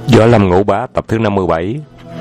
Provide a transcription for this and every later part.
Võ Lâm Ngũ Bá tập thứ 57.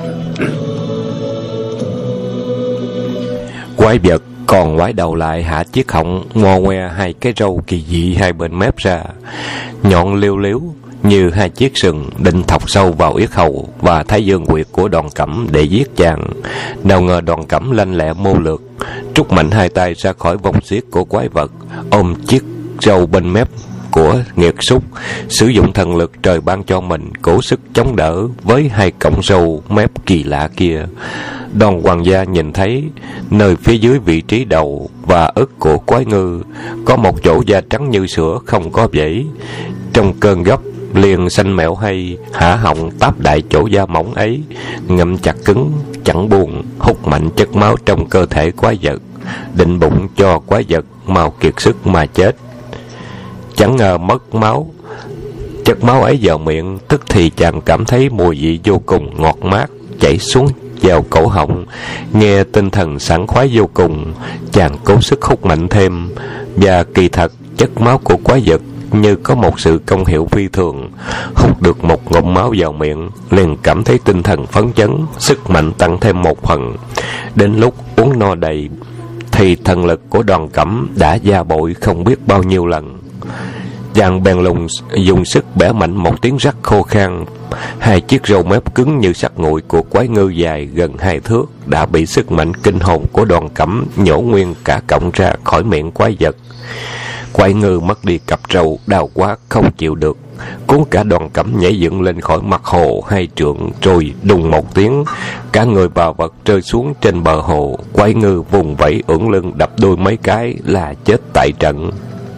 Quái vật còn ngoái đầu lại, hạ chiếc họng, ngo ngoe hai cái râu kỳ dị hai bên mép ra, nhọn liêu liếu như hai chiếc sừng định thọc sâu vào yết hầu và thái dương quyệt của Đoàn Cẩm để giết chàng. Nào ngờ Đoàn Cẩm lanh lẹ mưu lược, trút mạnh hai tay ra khỏi vòng xiết của quái vật, ôm chiếc râu bên mép của nghiệt súc, sử dụng thần lực trời ban cho mình, cố sức chống đỡ với hai cọng râu mép kỳ lạ kia. Đoàn Hoàng gia nhìn thấy nơi phía dưới vị trí đầu và ức của quái ngư có một chỗ da trắng như sữa, không có vảy. Trong cơn gấp liền xanh mẹo hay hả họng táp đại chỗ da mỏng ấy, ngậm chặt cứng chẳng buồn, hút mạnh chất máu trong cơ thể quái vật, định bụng cho quái vật mau kiệt sức mà chết. Chẳng ngờ mất máu, chất máu ấy vào miệng, tức thì chàng cảm thấy mùi vị vô cùng ngọt mát chảy xuống vào cổ họng, nghe tinh thần sảng khoái vô cùng. Chàng cố sức hút mạnh thêm, và kỳ thật chất máu của quái vật như có một sự công hiệu phi thường. Hút được một ngụm máu vào miệng, liền cảm thấy tinh thần phấn chấn, sức mạnh tăng thêm một phần. Đến lúc uống no đầy thì thần lực của Đoàn Cẩm đã gia bội không biết bao nhiêu lần. Chàng bèn dùng sức bẻ mạnh một tiếng rắc khô khan. Hai chiếc râu mép cứng như sắt nguội của quái ngư dài gần 2 thước đã bị sức mạnh kinh hồn của Đoàn Cẩm nhổ nguyên cả cọng ra khỏi miệng quái vật. Quái ngư mất đi cặp râu, đau quá không chịu được, cuốn cả Đoàn Cẩm nhảy dựng lên khỏi mặt hồ 2 trượng, rồi đùng một tiếng, cả người và vật rơi xuống trên bờ hồ. Quái ngư vùng vẫy ưỡn lưng đập đôi mấy cái là chết tại trận.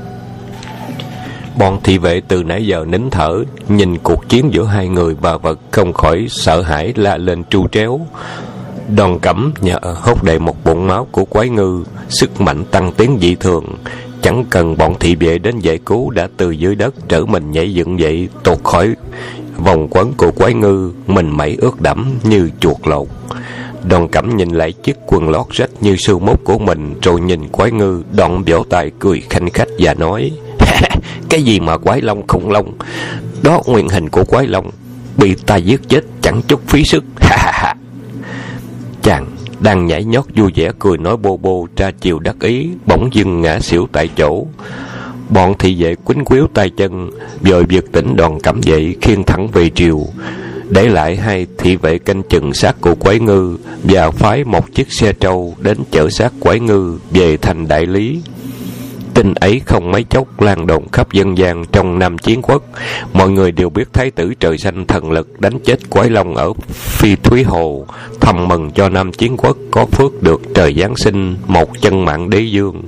Bọn thị vệ từ nãy giờ nín thở, nhìn cuộc chiến giữa hai người và vật không khỏi sợ hãi la lên tru tréo. Đoàn Cẩm nhờ hốt đầy một bụng máu của quái ngư, sức mạnh tăng tiến dị thường, chẳng cần bọn thị vệ đến giải cứu đã từ dưới đất trở mình nhảy dựng dậy, tuột khỏi vòng quấn của quái ngư, mình mẩy ướt đẫm như chuột lột. Đoàn Cẩm nhìn lại chiếc quần lót rách như sưu mốt của mình, rồi nhìn quái ngư, đoạn vỗ tay cười khanh khách và nói: cái gì mà quái long khủng long, đó nguyên hình của quái long, bị ta giết chết chẳng chút phí sức. Chàng đang nhảy nhót vui vẻ cười nói bô bô tra chiều đắc ý, bỗng dưng ngã xỉu tại chỗ. Bọn thị vệ quýnh quýu tay chân, vội giật tỉnh Đoàn Cẩm dậy, khiêng thẳng về triều, để lại hai thị vệ canh chừng xác của quái ngư, và phái một chiếc xe trâu đến chở xác quái ngư về thành Đại Lý. Tin ấy không mấy chốc lan đồn khắp dân gian trong Nam Chiến Quốc. Mọi người đều biết thái tử trời xanh thần lực đánh chết quái long ở Phi Thúy Hồ, thầm mừng cho Nam Chiến Quốc có phước được trời giáng sinh một chân mạng đế dương.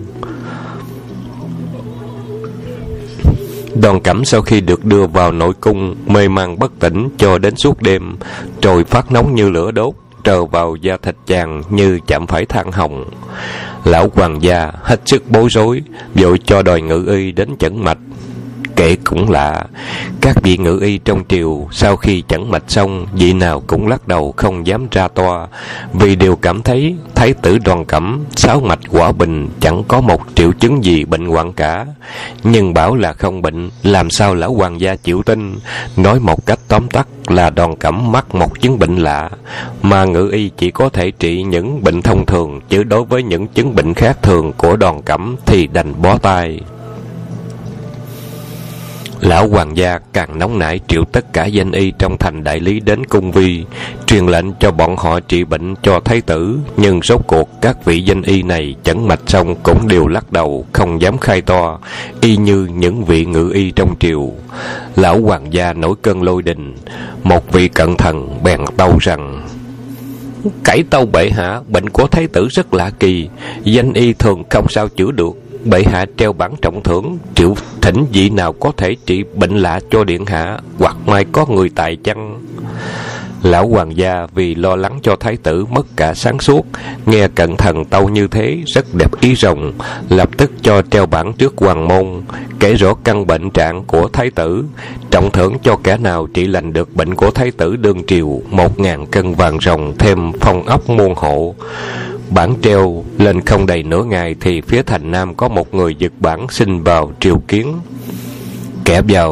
Đoàn Cẩm sau khi được đưa vào nội cung, mê man bất tỉnh cho đến suốt đêm, rồi phát nóng như lửa đốt, trờ vào da thịt chàng như chạm phải than hồng. Lão Hoàng gia hết sức bối rối, vội cho đòi ngự y đến chẩn mạch. Kể cũng lạ, các vị ngự y trong triều sau khi chẩn mạch xong, vị nào cũng lắc đầu không dám ra toa, vì đều cảm thấy thái tử Đoàn Cẩm 6 mạch quả bình, chẳng có một triệu chứng gì bệnh hoạn cả. Nhưng bảo là không bệnh, làm sao lão Hoàng gia chịu tin? Nói một cách tóm tắt là Đoàn Cẩm mắc một chứng bệnh lạ, mà ngự y chỉ có thể trị những bệnh thông thường, chứ đối với những chứng bệnh khác thường của Đoàn Cẩm thì đành bó tay. Lão Hoàng gia càng nóng nảy, triệu tất cả danh y trong thành Đại Lý đến cung vi, truyền lệnh cho bọn họ trị bệnh cho thái tử. Nhưng rốt cuộc các vị danh y này chẩn mạch xong cũng đều lắc đầu, không dám khai to, y như những vị ngự y trong triều. Lão Hoàng gia nổi cơn lôi đình. Một vị cận thần bèn tâu rằng: cải tâu bệ hạ, bệnh của thái tử rất lạ kỳ, danh y thường không sao chữa được. Bệ hạ treo bảng trọng thưởng, triệu thỉnh vị nào có thể trị bệnh lạ cho điện hạ, hoặc mai có người tài chăng? Lão Hoàng gia vì lo lắng cho thái tử mất cả sáng suốt, nghe cận thần tâu như thế rất đẹp ý rồng, lập tức cho treo bảng trước hoàng môn, kể rõ căn bệnh trạng của thái tử, trọng thưởng cho kẻ nào trị lành được bệnh của thái tử đương triều 1000 cân vàng rồng, thêm phong ốc muôn hộ. Bản treo lên không đầy nửa ngày thì phía thành Nam có một người giật bản xin vào triều kiến. Kẻ vào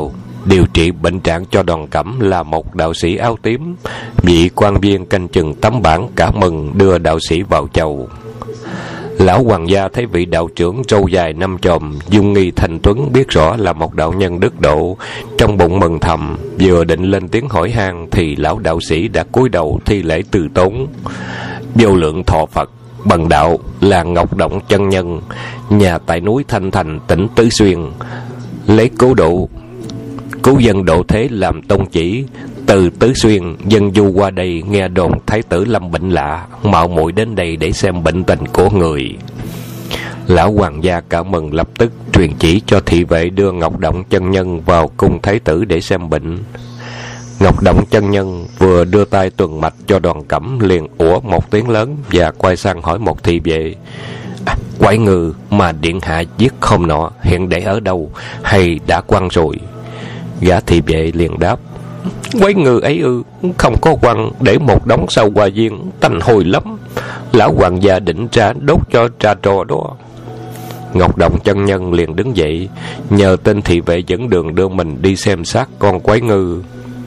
Điều trị bệnh trạng cho Đoàn Cẩm là một đạo sĩ áo tím. Vị quan viên canh chừng tấm bảng cả mừng đưa đạo sĩ vào chầu. Lão hoàng gia thấy vị đạo trưởng râu dài năm chòm, dung nghi thanh tuấn, biết rõ là một đạo nhân đức độ, trong bụng mừng thầm. Vừa định lên tiếng hỏi han thì lão đạo sĩ đã cúi đầu thi lễ từ tốn. Vô lượng thọ Phật, bần đạo là Ngọc Động chân nhân, nhà tại núi Thanh Thành, tỉnh Tứ Xuyên, lấy cứu dân độ thế làm tông chỉ. Từ Tứ Xuyên dân du qua đây nghe đồn thái tử lâm bệnh lạ, mạo muội đến đây để xem bệnh tình của người. Lão hoàng gia cảm mừng, lập tức truyền chỉ cho thị vệ đưa Ngọc Động chân nhân vào cung thái tử để xem bệnh. Ngọc Động chân nhân vừa đưa tay tuần mạch cho Đoàn Cẩm, liền ủa một tiếng lớn và quay sang hỏi một thị vệ: Quái ngư mà điện hạ giết hôm nọ hiện để ở đâu, hay đã quăng rồi? Gã thị vệ liền đáp: Quái ngư ấy không có quăng, để một đống sau hoa viên, tanh hôi lắm. Lão hoàng gia định ra đốt cho trà trò đó. Ngọc Động chân nhân liền đứng dậy, nhờ tên thị vệ dẫn đường đưa mình đi xem xác con quái ngư.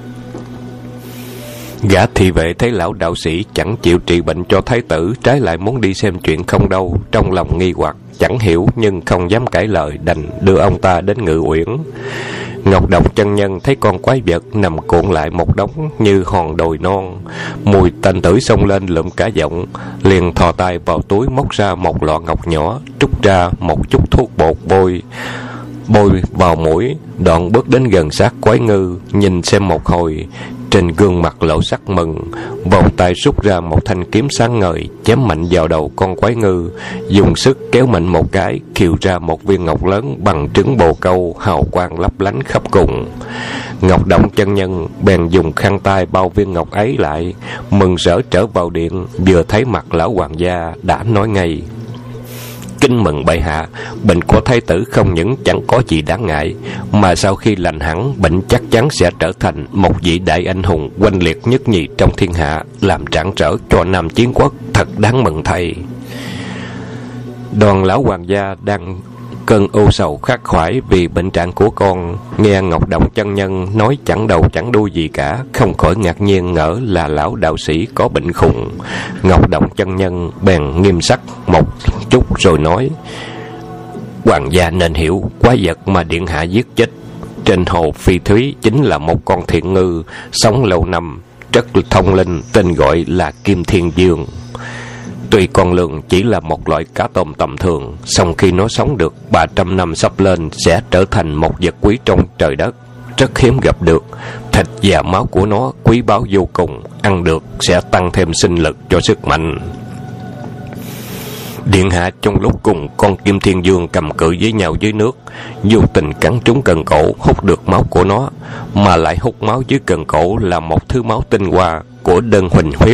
Gã thị vệ thấy lão đạo sĩ chẳng chịu trị bệnh cho thái tử, trái lại muốn đi xem chuyện không đâu, trong lòng nghi hoặc chẳng hiểu, nhưng không dám cãi lời, đành đưa ông ta đến Ngự Uyển. Ngọc Động chân nhân thấy con quái vật nằm cuộn lại một đống như hòn đồi non, mùi tanh tưởi xông lên lượm cả giọng, liền thò tay vào túi móc ra một lọ ngọc nhỏ, trút ra một chút thuốc bột bôi vào mũi, đoạn bước đến gần xác quái ngư, nhìn xem một hồi, trên gương mặt lộ sắc mừng, vòng tay rút ra một thanh kiếm sáng ngời, chém mạnh vào đầu con quái ngư, dùng sức kéo mạnh một cái, khiêu ra một viên ngọc lớn bằng trứng bồ câu, hào quang lấp lánh khắp cùng. Ngọc Động chân nhân bèn dùng khăn tay bao viên ngọc ấy lại, mừng rỡ trở vào điện, vừa thấy mặt lão hoàng gia đã nói ngay: Kính mừng bệ hạ, bệnh của thái tử không những chẳng có gì đáng ngại, mà sau khi lành hẳn, bệnh chắc chắn sẽ trở thành một vị đại anh hùng oanh liệt nhất nhì trong thiên hạ, làm rạng rỡ cho Nam Chiến Quốc, thật đáng mừng thầy. Đoàn lão hoàng gia đang cơn ưu sầu khắc khoải vì bệnh trạng của con, nghe Ngọc Động chân nhân nói chẳng đầu chẳng đuôi gì cả, không khỏi ngạc nhiên ngỡ là lão đạo sĩ có bệnh khùng. Ngọc Động chân nhân bèn nghiêm sắc một chút rồi nói: Hoàng gia nên hiểu, quái vật mà điện hạ giết chết trên hồ Phi Thúy chính là một con thiện ngư sống lâu năm, rất thông linh, tên gọi là Kim Thiên Dương. Tuy con lường chỉ là một loại cá tôm tầm thường, song khi nó sống được 300 năm sắp lên sẽ trở thành một vật quý trong trời đất, rất hiếm gặp được. Thịt và máu của nó quý báu vô cùng, ăn được sẽ tăng thêm sinh lực cho sức mạnh. Điện hạ trong lúc cùng con Kim Thiên Dương cầm cự với nhau dưới nước, vô tình cắn trúng cần cổ, hút được máu của nó, mà lại hút máu dưới cần cổ là một thứ máu tinh hoa của đơn huỳnh huyết,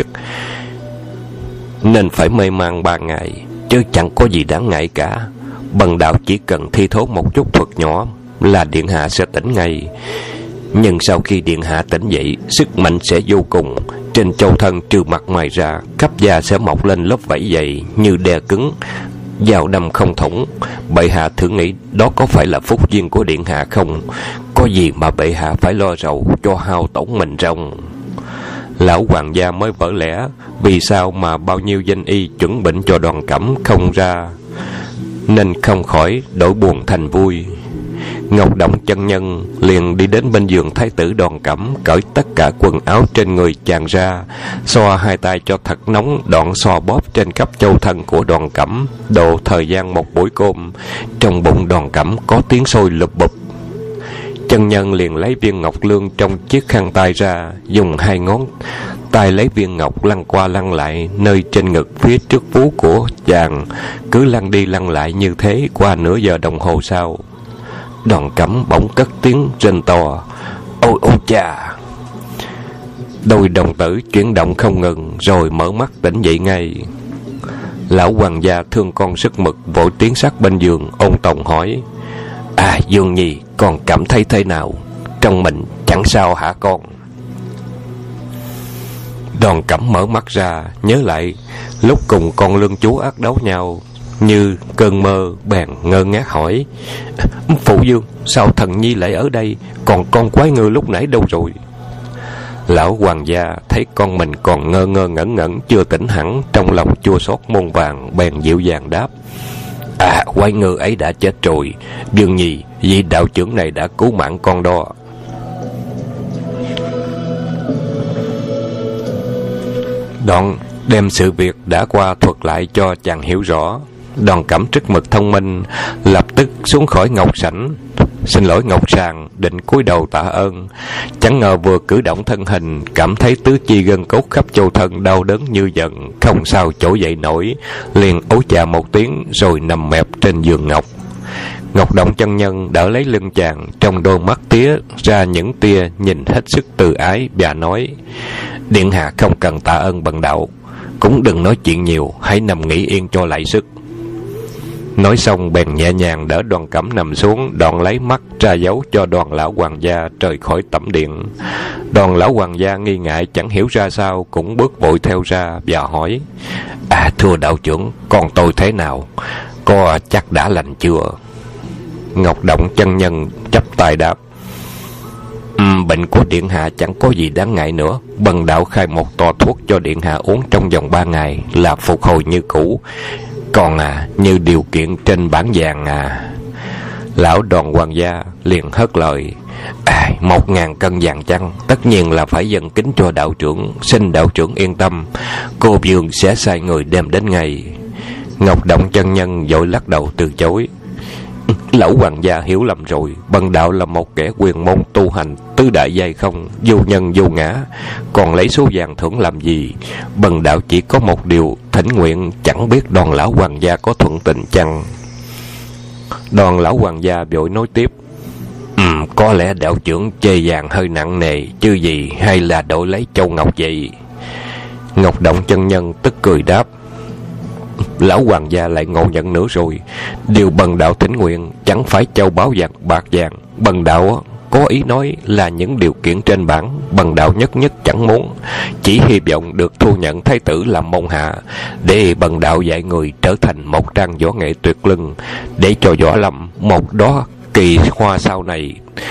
nên phải mê man 3 ngày, chứ chẳng có gì đáng ngại cả. Bần đạo chỉ cần thi thố một chút thuật nhỏ là điện hạ sẽ tỉnh ngay. Nhưng sau khi điện hạ tỉnh dậy, sức mạnh sẽ vô cùng, trên châu thân trừ mặt ngoài ra, khắp da sẽ mọc lên lớp vảy dày như đè cứng, dao đâm không thủng. Bệ hạ thử nghĩ đó có phải là phúc duyên của điện hạ không? Có gì mà bệ hạ phải lo rầu cho hao tổn mình rong? Lão hoàng gia mới vỡ lẽ vì sao mà bao nhiêu danh y chuẩn bệnh cho Đoàn Cẩm không ra, nên không khỏi đổi buồn thành vui. Ngọc Động chân nhân liền đi đến bên giường thái tử Đoàn Cẩm, cởi tất cả quần áo trên người chàng ra, xoa hai tay cho thật nóng, đoạn xoa bóp trên khắp châu thân của Đoàn Cẩm. Độ thời gian một buổi cơm, trong bụng Đoàn Cẩm có tiếng sôi lụp bụp. Chân nhân liền lấy viên ngọc lương trong chiếc khăn tay ra, dùng 2 ngón tay lấy viên ngọc lăn qua lăn lại nơi trên ngực phía trước vú của chàng, cứ lăn đi lăn lại như thế. Qua nửa giờ đồng hồ sau, Đoàn Cẩm bỗng cất tiếng rên to: Ôi ôi cha! Đôi đồng tử chuyển động không ngừng, rồi mở mắt tỉnh dậy ngay. Lão hoàng gia thương con sức mực, vội tiến sát bên giường, ôn tồn hỏi: Dương nhi, con cảm thấy thế nào? Trong mình chẳng sao hả con? Đoàn Cẩm mở mắt ra, nhớ lại lúc cùng con lương chúa ác đấu nhau, như cơn mơ, bèn ngơ ngác hỏi: Phụ vương, sao thần nhi lại ở đây? Còn con quái ngư lúc nãy đâu rồi? Lão hoàng gia thấy con mình còn ngơ ngơ ngẩn ngẩn chưa tỉnh hẳn, trong lòng chua xót muôn vàng, bèn dịu dàng đáp: Quái ngư ấy đã chết rồi. Vương nhi, vị đạo trưởng này đã cứu mạng con đó. Đoạn đem sự việc đã qua thuật lại cho chàng hiểu rõ. Đoàn Cẩm rất mực thông minh, lập tức xuống khỏi ngọc sảnh, xin lỗi ngọc sàng, định cúi đầu tạ ơn. Chẳng ngờ vừa cử động thân hình, cảm thấy tứ chi gân cốt khắp châu thân đau đớn như giận, không sao trỗi dậy nổi, liền ối chà một tiếng rồi nằm mẹp trên giường ngọc. Ngọc Động chân nhân đỡ lấy lưng chàng, trong đôi mắt tía ra những tia nhìn hết sức từ ái, và nói: Điện hạ không cần tạ ơn bần đạo, cũng đừng nói chuyện nhiều, hãy nằm nghỉ yên cho lại sức. Nói xong bèn nhẹ nhàng đỡ Đoàn Cẩm nằm xuống, đoạn lấy mắt ra dấu cho Đoàn lão hoàng gia rời khỏi tẩm điện. Đoàn lão hoàng gia nghi ngại chẳng hiểu ra sao, cũng bước vội theo ra và hỏi: Thưa đạo trưởng, con tôi thế nào? Có chắc đã lành chưa? Ngọc Động chân nhân chắp tay đáp: Bệnh của điện hạ chẳng có gì đáng ngại nữa. Bần đạo khai một toa thuốc cho điện hạ uống trong vòng 3 ngày là phục hồi như cũ. Còn như điều kiện trên bản vàng Lão Đoàn hoàng gia liền hớt lời: 1.000 cân vàng chăng? Tất nhiên là phải dâng kính cho đạo trưởng. Xin đạo trưởng yên tâm, cô vương sẽ sai người đem đến ngay. Ngọc Động chân nhân vội lắc đầu từ chối: Lão hoàng gia hiểu lầm rồi. Bần đạo là một kẻ quyền môn tu hành tứ đại giai không, vô nhân vô ngã, còn lấy số vàng thưởng làm gì? Bần đạo chỉ có một điều thỉnh nguyện, chẳng biết Đoàn lão hoàng gia có thuận tình chăng? Đoàn lão hoàng gia vội nói tiếp: Có lẽ đạo trưởng chê vàng hơi nặng nề chứ gì, hay là đổi lấy châu ngọc vậy? Ngọc Động chân nhân tức cười đáp: Lão hoàng gia lại ngộ nhận nữa rồi. Điều bần đạo thỉnh nguyện chẳng phải châu báu vàng bạc vàng. Bần đạo có ý nói là những điều kiện trên bản, bần đạo nhất nhất chẳng muốn. Chỉ hy vọng được thu nhận thái tử làm môn hạ, để bần đạo dạy người trở thành một trang võ nghệ tuyệt luân, để cho võ lâm một đó kỳ hoa sau này.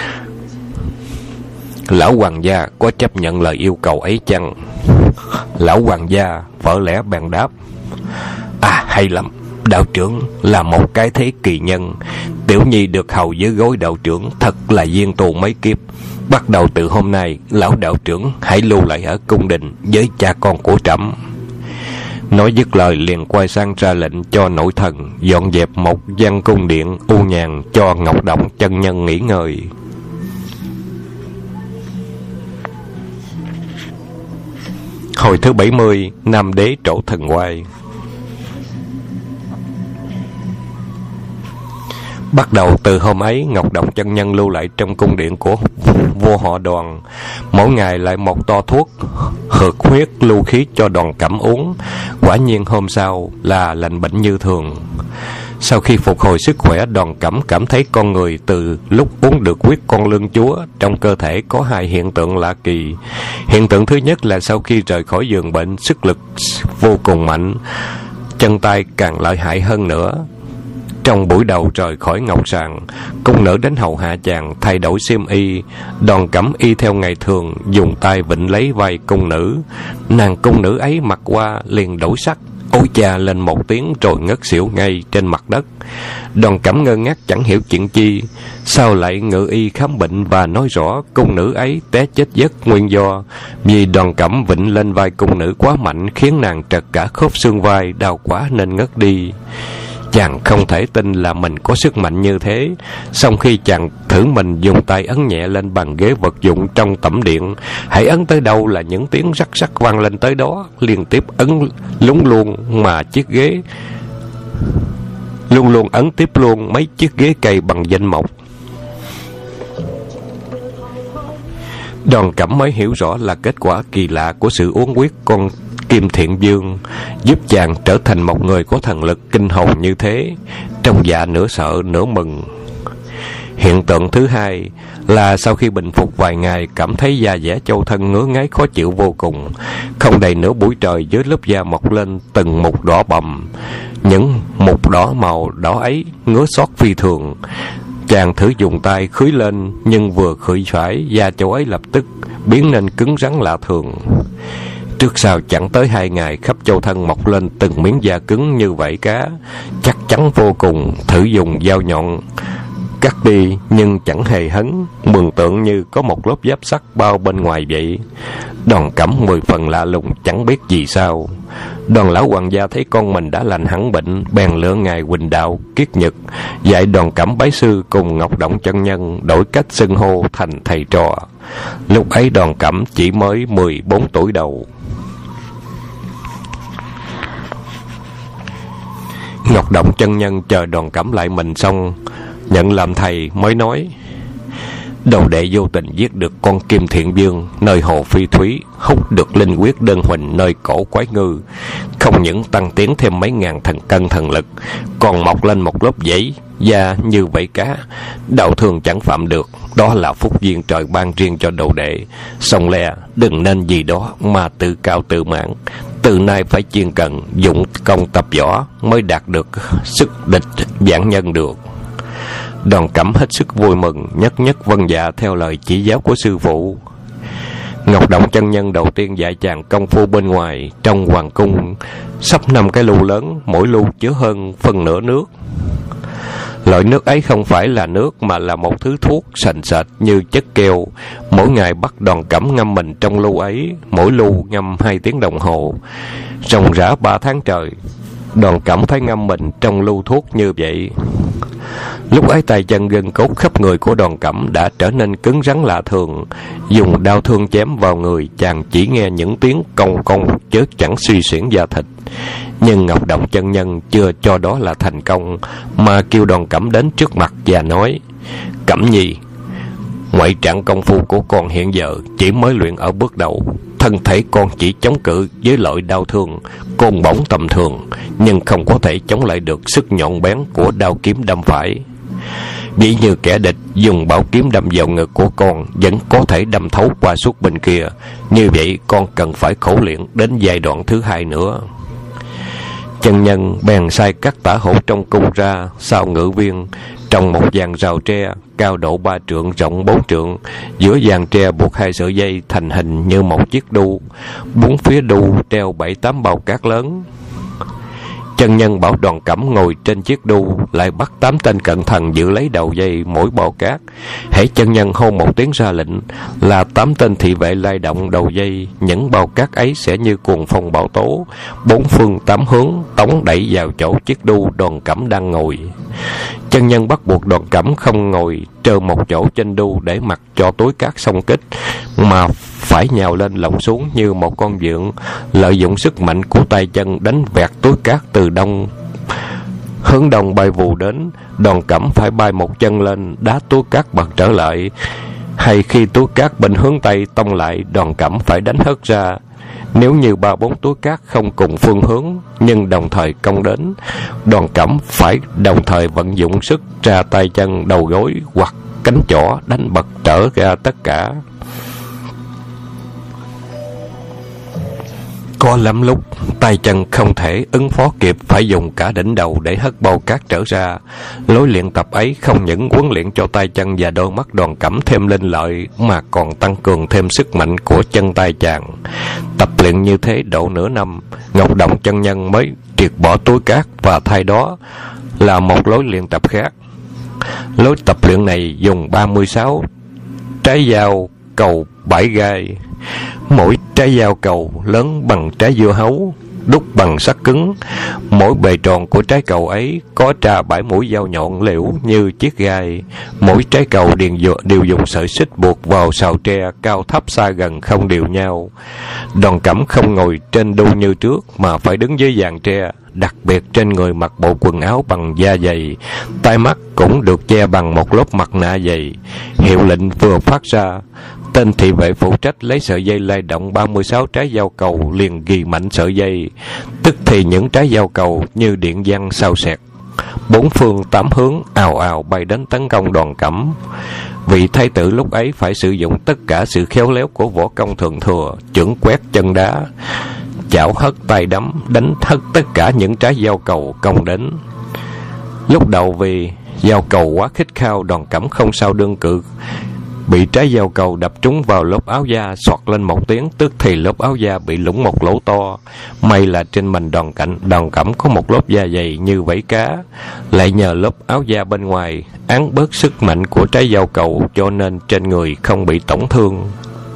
Lão hoàng gia có chấp nhận lời yêu cầu ấy chăng? Lão hoàng gia vỡ lẽ bèn đáp: Hay lắm, đạo trưởng là một cái thế kỳ nhân. Tiểu nhi được hầu dưới gối đạo trưởng thật là duyên tù mấy kiếp. Bắt đầu từ hôm nay, lão đạo trưởng hãy lưu lại ở cung đình với cha con của trẫm. Nói dứt lời liền quay sang ra lệnh cho nội thần dọn dẹp một gian cung điện u nhàn cho Ngọc Động chân nhân nghỉ ngơi. Hồi thứ 70, Nam đế trổ thần oai. Bắt đầu từ hôm ấy, Ngọc Động chân nhân lưu lại trong cung điện của vua họ Đoàn. Mỗi ngày lại một to thuốc hược huyết lưu khí cho Đoàn Cẩm uống. Quả nhiên hôm sau là lành bệnh như thường. Sau khi phục hồi sức khỏe, Đoàn Cẩm cảm thấy con người từ lúc uống được huyết con lương chúa, trong cơ thể có hai hiện tượng lạ kỳ. Hiện tượng thứ nhất là sau khi rời khỏi giường bệnh, sức lực vô cùng mạnh, chân tay càng lợi hại hơn nữa. Trong buổi đầu rời khỏi ngọc sàng, cung nữ đến hầu hạ chàng thay đổi xiêm y. Đoàn Cẩm y theo ngày thường, dùng tay vịnh lấy vai cung nữ. Nàng cung nữ ấy mặc qua liền đổi sắc, ôi cha lên một tiếng rồi ngất xỉu ngay trên mặt đất. Đoàn Cẩm ngơ ngác chẳng hiểu chuyện chi, sao lại ngự y khám bệnh và nói rõ cung nữ ấy té chết giấc nguyên do vì Đoàn Cẩm vịnh lên vai cung nữ quá mạnh, khiến nàng trật cả khớp xương vai, đau quá nên ngất đi. Chàng không thể tin là mình có sức mạnh như thế. Sau khi chàng thử mình dùng tay ấn nhẹ lên bàn ghế vật dụng trong tẩm điện, hãy ấn tới đâu là những tiếng rắc rắc vang lên tới đó, liên tiếp ấn lúng luôn mà chiếc ghế luôn luôn ấn tiếp luôn mấy chiếc ghế cây bằng danh mộc. Đoàn Cẩm mới hiểu rõ là kết quả kỳ lạ của sự uống huyết con Kim Thiện Dương, giúp chàng trở thành một người có thần lực kinh hồn như thế. Trong dạ nửa sợ nửa mừng. Hiện tượng thứ hai là sau khi bình phục vài ngày, cảm thấy da dẻ châu thân ngứa ngáy khó chịu vô cùng. Không đầy nửa buổi trời, dưới lớp da mọc lên từng mụn đỏ bầm. Những mụn đỏ màu đỏ ấy ngứa xót phi thường. Chàng thử dùng tay khưới lên, nhưng vừa khưới phải, da châu ấy lập tức biến nên cứng rắn lạ thường. Trước sau chẳng tới 2 ngày, khắp châu thân mọc lên từng miếng da cứng như vảy cá, chắc chắn vô cùng. Thử dùng dao nhọn cắt đi nhưng chẳng hề hấn, mường tượng như có một lớp giáp sắt bao bên ngoài vậy. Đoàn Cẩm 10 phần lạ lùng, chẳng biết gì sao. Đoàn lão hoàng gia thấy con mình đã lành hẳn bệnh, bèn lựa ngày Huỳnh Đạo Kiết Nhật dạy Đoàn Cẩm bái sư, cùng Ngọc Động chân nhân đổi cách xưng hô thành thầy trò. Lúc ấy Đoàn Cẩm chỉ mới 14 tuổi đầu. Ngọc Động chân nhân chờ Đoàn Cẩm lại mình xong nhận làm thầy mới nói: Đồ đệ vô tình giết được con Kim Thiện Dương nơi hồ Phi Thúy, hút được linh quyết đơn huỳnh nơi cổ Quái Ngư, không những tăng tiến thêm mấy ngàn cân thần lực, còn mọc lên một lớp giấy da như vảy cá, đạo thường chẳng phạm được. Đó là phúc duyên trời ban riêng cho đồ đệ. Song lẽ đừng nên gì đó mà tự cao tự mãn. Từ nay phải chuyên cần dụng công tập võ mới đạt được sức địch vạn nhân được. Đoàn Cẩm hết sức vui mừng, nhất nhất vâng dạ theo lời chỉ giáo của sư phụ. Ngọc Động chân nhân đầu tiên dạy chàng công phu bên ngoài. Trong hoàng cung sắp 5 cái lu lớn, mỗi lu chứa hơn phân nửa nước. Loại nước ấy không phải là nước mà là một thứ thuốc sền sệt như chất keo. Mỗi ngày bắt Đoàn Cẩm ngâm mình trong lu ấy, mỗi lu ngâm 2 tiếng đồng hồ, ròng rã 3 tháng trời. Đoàn Cẩm thấy ngâm mình trong lu thuốc như vậy. Lúc ấy tay chân gân cốt khắp người của Đoàn Cẩm đã trở nên cứng rắn lạ thường. Dùng đao thương chém vào người, chàng chỉ nghe những tiếng cong cong chứ chẳng suy xuyển da thịt. Nhưng Ngọc Động chân nhân chưa cho đó là thành công, mà kêu Đoàn Cẩm đến trước mặt và nói: Cẩm nhi, ngoại trạng công phu của con hiện giờ chỉ mới luyện ở bước đầu. Thân thể con chỉ chống cự với loại đau thương côn bổng tầm thường, nhưng không có thể chống lại được sức nhọn bén của đao kiếm đâm phải. Ví như kẻ địch dùng bảo kiếm đâm vào ngực của con vẫn có thể đâm thấu qua suốt bên kia. Như vậy con cần phải khổ luyện đến giai đoạn thứ 2 nữa. Chân nhân bèn sai cắt tả hổ trong cung ra sau ngự viên, trồng một dàn rào tre cao độ 3 trượng, rộng 4 trượng. Giữa dàn tre buộc 2 sợi dây thành hình như một chiếc đu. 4 phía đu treo 7-8 bao cát lớn. Chân nhân bảo Đoàn Cẩm ngồi trên chiếc đu, lại bắt 8 tên cận thần giữ lấy đầu dây mỗi bao cát. Hễ chân nhân hô một tiếng ra lệnh là 8 tên thị vệ lay động đầu dây. Những bao cát ấy sẽ như cuồng phong bão tố, 4 phương 8 hướng tống đẩy vào chỗ chiếc đu Đoàn Cẩm đang ngồi. Chân nhân bắt buộc Đoàn Cẩm không ngồi trơ một chỗ trên đu để mặc cho túi cát xông kích, mà phải nhào lên lộng xuống như một con vượn, lợi dụng sức mạnh của tay chân đánh vẹt túi cát từ hướng đông bay vù đến. Đoàn Cẩm phải bay một chân lên đá túi cát bật trở lại, hay khi túi cát bên hướng tây tông lại, Đoàn Cẩm phải đánh hất ra. Nếu như 3-4 túi cát không cùng phương hướng nhưng đồng thời công đến, Đoàn Cẩm phải đồng thời vận dụng sức ra tay chân, đầu gối hoặc cánh chỏ đánh bật trở ra tất cả. Có lắm lúc tay chân không thể ứng phó kịp, phải dùng cả đỉnh đầu để hất bao cát trở ra. Lối luyện tập ấy không những huấn luyện cho tay chân và đôi mắt Đoàn Cẩm thêm linh lợi, mà còn tăng cường thêm sức mạnh của chân tay chàng. Tập luyện như thế độ nửa năm, Ngọc Động chân nhân mới triệt bỏ túi cát và thay đó là một lối luyện tập khác. Lối tập luyện này dùng 36 trái dao cầu 7 gai, mỗi trái dao cầu lớn bằng trái dưa hấu, đúc bằng sắt cứng. Mỗi bề tròn của trái cầu ấy có tra 7 mũi dao nhọn liễu như chiếc gai. Mỗi trái cầu đều dùng sợi xích buộc vào sào tre, cao thấp xa gần không đều nhau. Đoàn Cẩm không ngồi trên đu như trước, mà phải đứng dưới dàn tre. Đặc biệt trên người mặc bộ quần áo bằng da dày, tai mắt cũng được che bằng một lớp mặt nạ dày. Hiệu lệnh vừa phát ra, tên thị vệ phụ trách lấy sợi dây lay động 36 trái dao cầu liền ghi mạnh sợi dây, tức thì những trái dao cầu như điện giăng sao xẹt. bốn phương tám hướng ào ào bay đến tấn công Đoàn Cẩm. Vị thái tử lúc ấy phải sử dụng tất cả sự khéo léo của võ công thượng thừa, chưởng quét chân đá, chảo hất tay đấm, đánh hất tất cả những trái dao cầu công đến. Lúc đầu vì dao cầu quá khích khao, Đoàn Cẩm không sao đương cự, bị trái dao cầu đập trúng vào lớp áo da, xoạt lên một tiếng, tức thì lớp áo da bị lủng một lỗ to. May là trên mình Đoàn Cẩm có một lớp da dày như vảy cá, lại nhờ lớp áo da bên ngoài án bớt sức mạnh của trái dao cầu, cho nên trên người không bị tổn thương.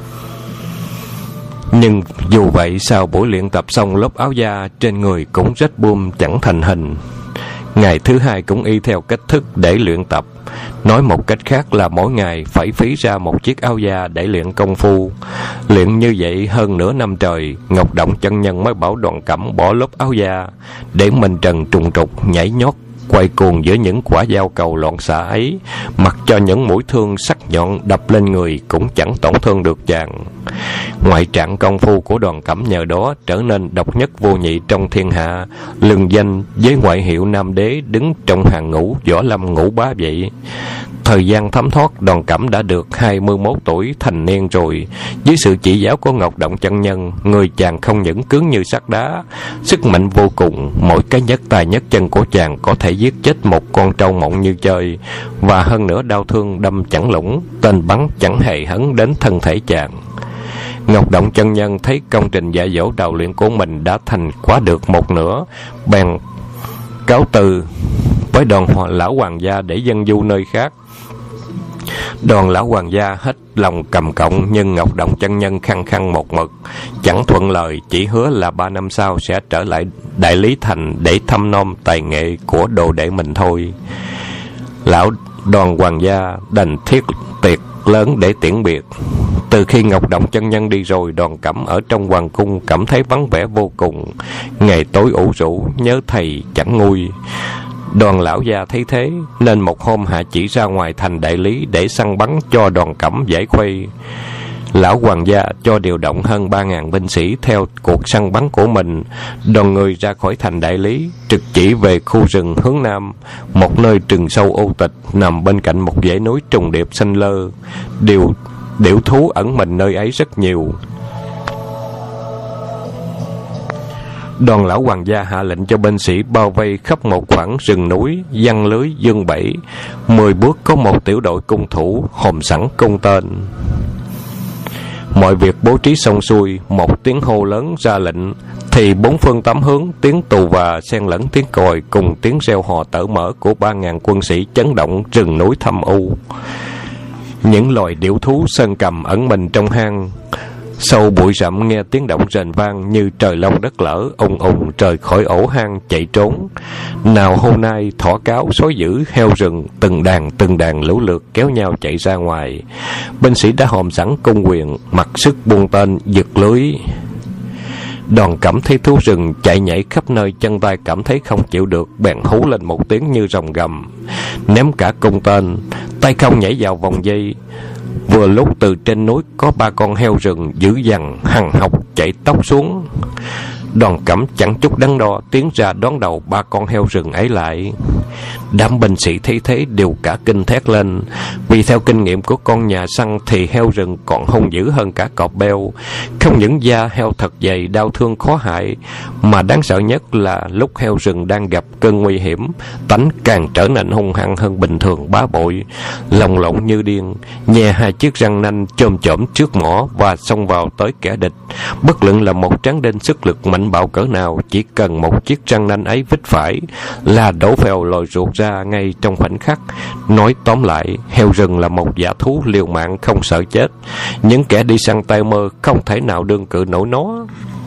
Nhưng dù vậy, sau buổi luyện tập xong, lớp áo da trên người cũng rách bươm chẳng thành hình. Ngày thứ hai cũng y theo cách thức để luyện tập. Nói một cách khác là mỗi ngày phải phí ra một chiếc áo da để luyện công phu. Luyện như vậy hơn nửa năm trời, Ngọc Động chân nhân mới bảo Đoàn Cẩm bỏ lớp áo da, để mình trần trùng trục nhảy nhót quay cuồng giữa những quả dao cầu loạn xạ ấy, mặc cho những mũi thương sắc nhọn đập lên người cũng chẳng tổn thương được chàng. Ngoại trạng công phu của Đoàn Cẩm nhờ đó trở nên độc nhất vô nhị trong thiên hạ, lừng danh với ngoại hiệu Nam Đế, đứng trong hàng ngũ võ lâm ngũ bá vậy. Thời gian thấm thoát, Đoàn Cẩm đã được 21 tuổi, thành niên rồi. Dưới sự chỉ giáo của Ngọc Động chân nhân, người chàng không những cứng như sắt đá, sức mạnh vô cùng. Mỗi cái nhấc tay nhấc chân của chàng có thể giết chết một con trâu mộng như chơi, và hơn nữa đau thương đâm chẳng lũng, tên bắn chẳng hề hấn đến thân thể chàng. Ngọc Động chân nhân thấy công trình dạy dỗ đào luyện của mình đã thành quá được một nửa, bèn cáo từ với Đoàn lão hoàng gia để dân du nơi khác. Đoàn lão hoàng gia hết lòng cầm cộng, nhưng Ngọc Động chân nhân khăng khăng một mực, chẳng thuận lời, chỉ hứa là 3 năm sau sẽ trở lại Đại Lý Thành để thăm nom tài nghệ của đồ đệ mình thôi. Lão Đoàn hoàng gia đành thiết tiệc lớn để tiễn biệt. Từ khi Ngọc Động chân nhân đi rồi, Đoàn Cẩm ở trong hoàng cung cảm thấy vắng vẻ vô cùng, ngày tối ủ rũ, nhớ thầy chẳng nguôi. Đoàn lão gia thấy thế nên một hôm hạ chỉ ra ngoài thành Đại Lý để săn bắn cho Đoàn Cẩm giải khuây. Lão hoàng gia cho điều động hơn 3.000 binh sĩ theo cuộc săn bắn của mình. Đoàn người ra khỏi thành Đại Lý, trực chỉ về khu rừng hướng nam, một nơi rừng sâu u tịch nằm bên cạnh một dãy núi trùng điệp xanh lơ. Điểu thú ẩn mình nơi ấy rất nhiều. Đoàn lão hoàng gia hạ lệnh cho binh sĩ bao vây khắp một khoảng rừng núi, giăng lưới dương bẫy. 10 bước có một tiểu đội cung thủ hòm sẵn cung tên. Mọi việc bố trí xong xuôi, một tiếng hô lớn ra lệnh thì 4 phương 8 hướng tiếng tù và xen lẫn tiếng còi cùng tiếng reo hò tở mở của 3.000 quân sĩ chấn động rừng núi thâm u. Những loài điểu thú sơn cầm ẩn mình trong hang sâu bụi rậm nghe tiếng động rền vang như trời long đất lở, ùng ùng trời khỏi ổ hang chạy trốn. Nào hôm nay thỏ cáo, sói dữ, heo rừng từng đàn lũ lượt kéo nhau chạy ra ngoài. Binh sĩ đã hòm sẵn cung quyền, mặc sức buông tên giật lưới. Đoàn Cẩm thấy thú rừng chạy nhảy khắp nơi, chân tay cảm thấy không chịu được, bèn hú lên một tiếng như rồng gầm, ném cả cung tên, tay không nhảy vào vòng dây. Vừa lúc từ trên núi có 3 con heo rừng dữ dằn hằng học chạy tóc xuống. Đoàn Cẩm chẳng chút đắn đo tiến ra đón đầu 3 con heo rừng ấy lại. Đám binh sĩ thấy thế đều cả kinh thét lên, vì theo kinh nghiệm của con nhà săn thì heo rừng còn hung dữ hơn cả cọp beo. Không những da heo thật dày, đau thương khó hại, mà đáng sợ nhất là lúc heo rừng đang gặp cơn nguy hiểm, tánh càng trở nên hung hăng hơn bình thường bá bội, lồng lộng như điên, nhe 2 chiếc răng nanh chồm chổm trước mỏ và xông vào tới kẻ địch. Bất luận là một tráng đinh sức lực mạnh bạo cỡ nào, chỉ cần một chiếc răng nanh ấy vít phải là đổ phèo lòi ruột ra ngay trong khoảnh khắc. Nói tóm lại, heo rừng là một dã thú liều mạng không sợ chết. Những kẻ đi săn tay mơ không thể nào đương cự nổi nó.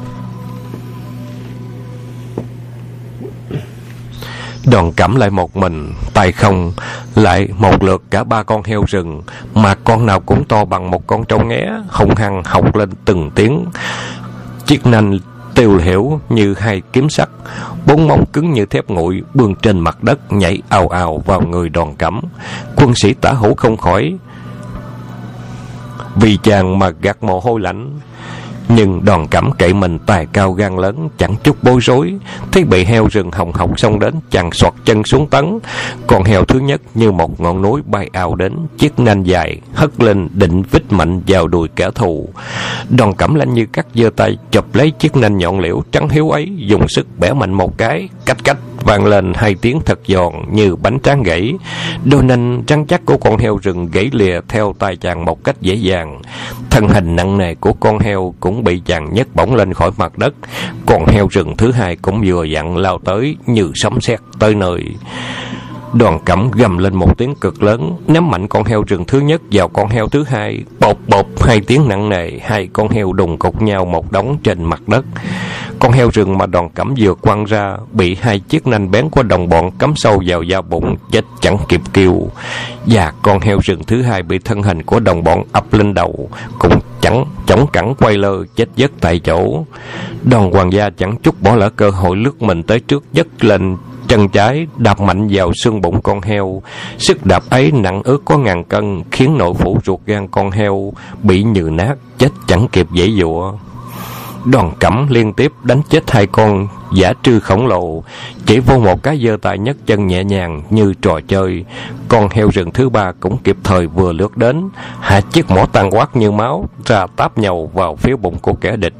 Đoàn Cẩm lại một mình, tay không, lại một lượt cả 3 con heo rừng, mà con nào cũng to bằng một con trâu nghé, hung hăng hộc lên từng tiếng. Chiếc nanh tiêu hiểu như 2 kiếm sắt, 4 móng cứng như thép nguội bươn trên mặt đất nhảy ào ào vào người Đoàn Cẩm. Quân sĩ Tả Hữu không khỏi vì chàng mà gạt mồ hôi lạnh. Nhưng Đoàn Cẩm cậy mình tài cao gan lớn, chẳng chút bối rối. Thấy bị heo rừng hồng hộc xông đến, chàng xoạt chân xuống tấn. Con heo thứ nhất như một ngọn núi bay ào đến, chiếc nanh dài hất lên định vít mạnh vào đùi kẻ thù. Đoàn Cẩm lanh như cắt, giơ tay chụp lấy chiếc nanh nhọn liễu trắng hiếu ấy, dùng sức bẻ mạnh một cái, cách cách vang lên hai tiếng thật giòn như bánh tráng gãy. Đôi nanh rắn chắc của con heo rừng gãy lìa theo tay chàng một cách dễ dàng. Thân hình nặng nề của con heo cũng bị chàng nhấc bổng lên khỏi mặt đất. Con heo rừng thứ hai cũng vừa dặn lao tới như sấm sét tới nơi. Đoàn Cẩm gầm lên một tiếng cực lớn, ném mạnh con heo rừng thứ nhất vào con heo thứ hai. Bột bột hai tiếng nặng nề, hai con heo đùng cục nhau một đống trên mặt đất. Con heo rừng mà Đoàn Cẩm vừa quăng ra bị hai chiếc nanh bén của đồng bọn cắm sâu vào da bụng, chết chẳng kịp kêu. Và con heo rừng thứ hai bị thân hình của đồng bọn ập lên đầu, cũng chẳng chổng cẳng quay lơ chết giấc tại chỗ. Đoàn Hoàng gia chẳng chút bỏ lỡ cơ hội lướt mình tới trước, dứt lên chân trái đạp mạnh vào xương bụng con heo. Sức đạp ấy nặng ước có ngàn cân, khiến nội phủ ruột gan con heo bị nhừ nát, chết chẳng kịp giãy giụa. Đoàn Cẩm liên tiếp đánh chết hai con dã trư khổng lồ, chỉ vô một cái giơ tay nhấc chân nhẹ nhàng như trò chơi. Con heo rừng thứ ba cũng kịp thời vừa lướt đến, hạ chiếc mỏ tan quát như máu ra táp nhầu vào phía bụng của kẻ địch.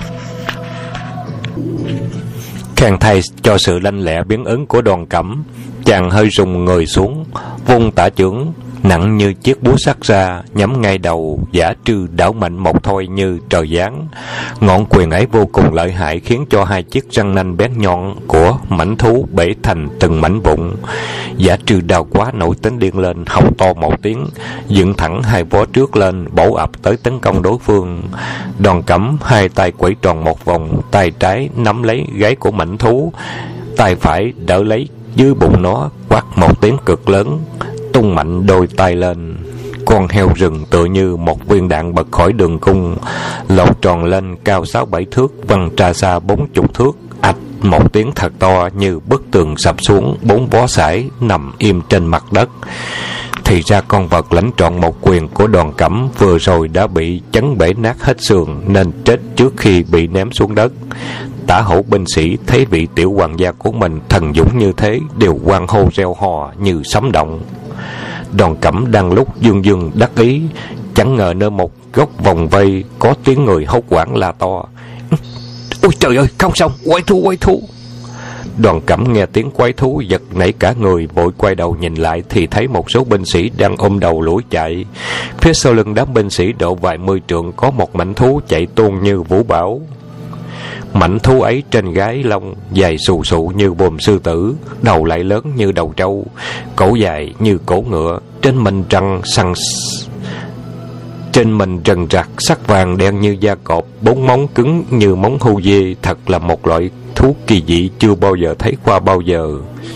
Khen thay cho sự lanh lẹ biến ứng của Đoàn Cẩm, chàng hơi rùng người xuống, vung tả chưởng nặng như chiếc búa sắt ra, nhắm ngay đầu dã trư đảo mạnh một thôi như trời giáng. Ngọn quyền ấy vô cùng lợi hại, khiến cho hai chiếc răng nanh bén nhọn của mãnh thú bể thành từng mảnh vụn. Dã trư đau quá nổi tính điên lên, hộc to một tiếng, dựng thẳng hai vó trước lên, bổ ập tới tấn công đối phương. Đoàn Cẩm hai tay quẩy tròn một vòng, tay trái nắm lấy gáy của mãnh thú, tay phải đỡ lấy dưới bụng nó, quát một tiếng cực lớn, tung mạnh đôi tay lên. Con heo rừng tựa như một viên đạn bật khỏi đường cung, lột tròn lên cao 6-7 thước, văng ra xa 40 thước. Ạch một tiếng thật to như bức tường sập xuống, 4 vó sải nằm im trên mặt đất. Thì ra con vật lãnh trọn một quyền của Đoàn Cẩm vừa rồi đã bị chấn bể nát hết xương, nên chết trước khi bị ném xuống đất. Tả hữu binh sĩ thấy vị tiểu hoàng gia của mình thần dũng như thế, đều hoan hô reo hò như sấm động. Đoàn Cẩm đang lúc dương dương đắc ý, chẳng ngờ nơi một góc vòng vây có tiếng người hốt hoảng la to: "Ôi trời ơi, không xong, quái thú, quái thú!" Đoàn Cẩm nghe tiếng quái thú giật nảy cả người, vội quay đầu nhìn lại thì thấy một số binh sĩ đang ôm đầu lủi chạy. Phía sau lưng đám binh sĩ độ vài mươi trượng có một mãnh thú chạy tuôn như vũ bão. Mãnh thú ấy trên gáy lông dài xù xụ như buồm sư tử, đầu lại lớn như đầu trâu, cổ dài như cổ ngựa, trên mình rần rạc sắc vàng đen như da cọp, 4 móng cứng như móng hươu dê. Thật là một loại thú kỳ dị chưa bao giờ thấy qua bao giờ.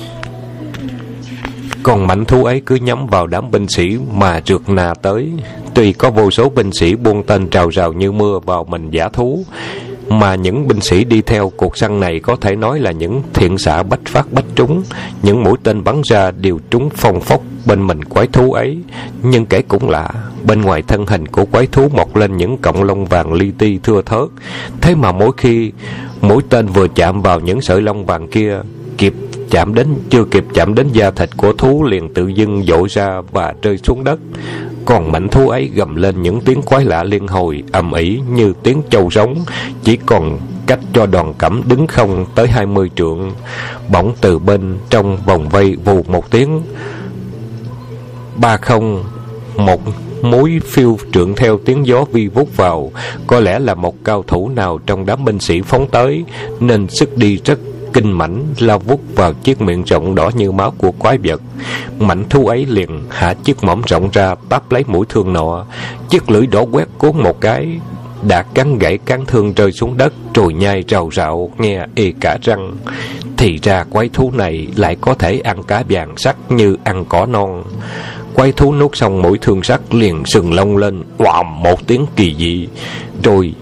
Còn mãnh thú ấy cứ nhắm vào đám binh sĩ mà rượt nà tới. Tuy có vô số binh sĩ buông tên trào rào như mưa vào mình dã thú, mà những binh sĩ đi theo cuộc săn này có thể nói là những thiện xạ bách phát bách trúng. Những mũi tên bắn ra đều trúng phong phốc bên mình quái thú ấy. Nhưng kể cũng lạ, bên ngoài thân hình của quái thú mọc lên những cọng lông vàng li ti thưa thớt. Thế mà mỗi khi mũi tên vừa chạm vào những sợi lông vàng kia, chưa kịp chạm đến da thịt của thú liền tự dưng dội ra và rơi xuống đất. Còn mãnh thú ấy gầm lên những tiếng quái lạ liên hồi, ầm ĩ như tiếng trâu rống, chỉ còn cách cho Đoàn Cẩm đứng không tới 20 trượng. Bỗng từ bên trong vòng vây vù một tiếng, 30 một múi phiêu trượng theo tiếng gió vi vút vào. Có lẽ là một cao thủ nào trong đám binh sĩ phóng tới, nên sức đi rất kinh mãnh, lao vút vào chiếc miệng rộng đỏ như máu của quái vật. Mãnh thú ấy liền hạ chiếc mõm rộng ra, táp lấy mũi thương nọ. Chiếc lưỡi đỏ quét cuốn một cái, đã cắn gãy cán thương rơi xuống đất, rồi nhai rào rạo nghe ê cả răng. Thì ra quái thú này lại có thể ăn cá vàng sắt như ăn cỏ non. Quái thú nuốt xong mũi thương sắt liền sừng lông lên, oàm một tiếng kỳ dị, rồi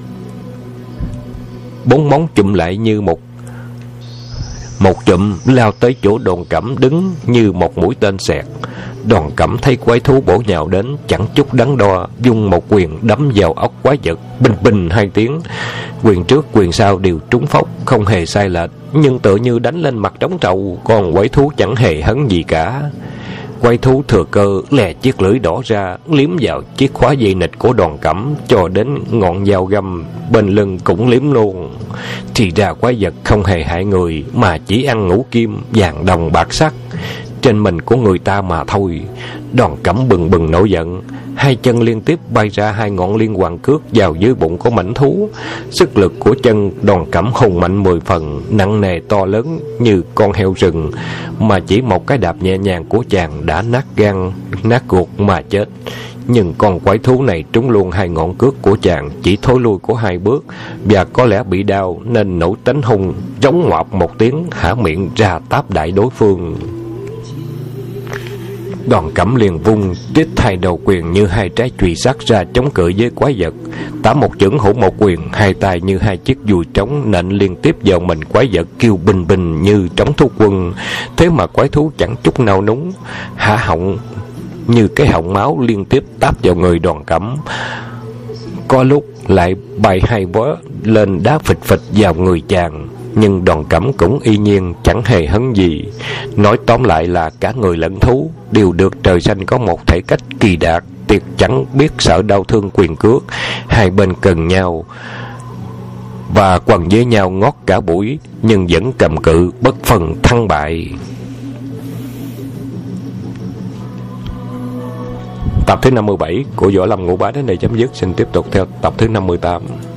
4 móng chụm lại như một chụm lao tới chỗ Đoàn Cẩm đứng như một mũi tên xẹt. Đoàn Cẩm thấy quái thú bổ nhào đến, chẳng chút đắn đo, dùng một quyền đấm vào ốc quái vật, bình bình hai tiếng. Quyền trước quyền sau đều trúng phốc, không hề sai lệch, nhưng tựa như đánh lên mặt trống trầu, còn quái thú chẳng hề hấn gì cả. Quái thú thừa cơ lè chiếc lưỡi đỏ ra, liếm vào chiếc khóa dây nịch của Đoàn Cẩm, cho đến ngọn dao găm bên lưng cũng liếm luôn. Thì ra quái vật không hề hại người, mà chỉ ăn ngũ kim, vàng đồng bạc sắt trên mình của người ta mà thôi. Đoàn Cẩm bừng bừng nổi giận, hai chân liên tiếp bay ra hai ngọn liên hoàn cước vào dưới bụng của mãnh thú. Sức lực của chân Đoàn Cẩm hùng mạnh 10 phần, nặng nề to lớn như con heo rừng, mà chỉ một cái đạp nhẹ nhàng của chàng đã nát gan nát ruột mà chết. Nhưng con quái thú này trúng luôn hai ngọn cước của chàng, chỉ thối lui của hai bước, và có lẽ bị đau nên nổi tánh hung, giống ngoạp một tiếng, há miệng ra táp đại đối phương. Đoàn Cẩm liền vung trích hai đầu quyền như hai trái chùy sắt ra chống cự với quái vật. Tả một chưởng hữu một quyền, hai tay như hai chiếc dùi trống nện liên tiếp vào mình quái vật, kêu bình bình như trống thú quân. Thế mà quái thú chẳng chút nao núng, há họng như cái họng máu liên tiếp táp vào người Đoàn Cẩm. Có lúc lại bay hai vó lên đá phịch phịch vào người chàng, nhưng Đoàn Cẩm cũng y nhiên chẳng hề hấn gì. Nói tóm lại là cả người lẫn thú đều được trời xanh có một thể cách kỳ đạt, tuyệt chẳng biết sợ đau thương quyền cước. Hai bên cần nhau và quần với nhau ngót cả buổi, nhưng vẫn cầm cự bất phần thắng bại. Tập thứ 57 của Võ Lâm Ngũ Bá đến đây chấm dứt. Xin tiếp tục theo tập thứ 58.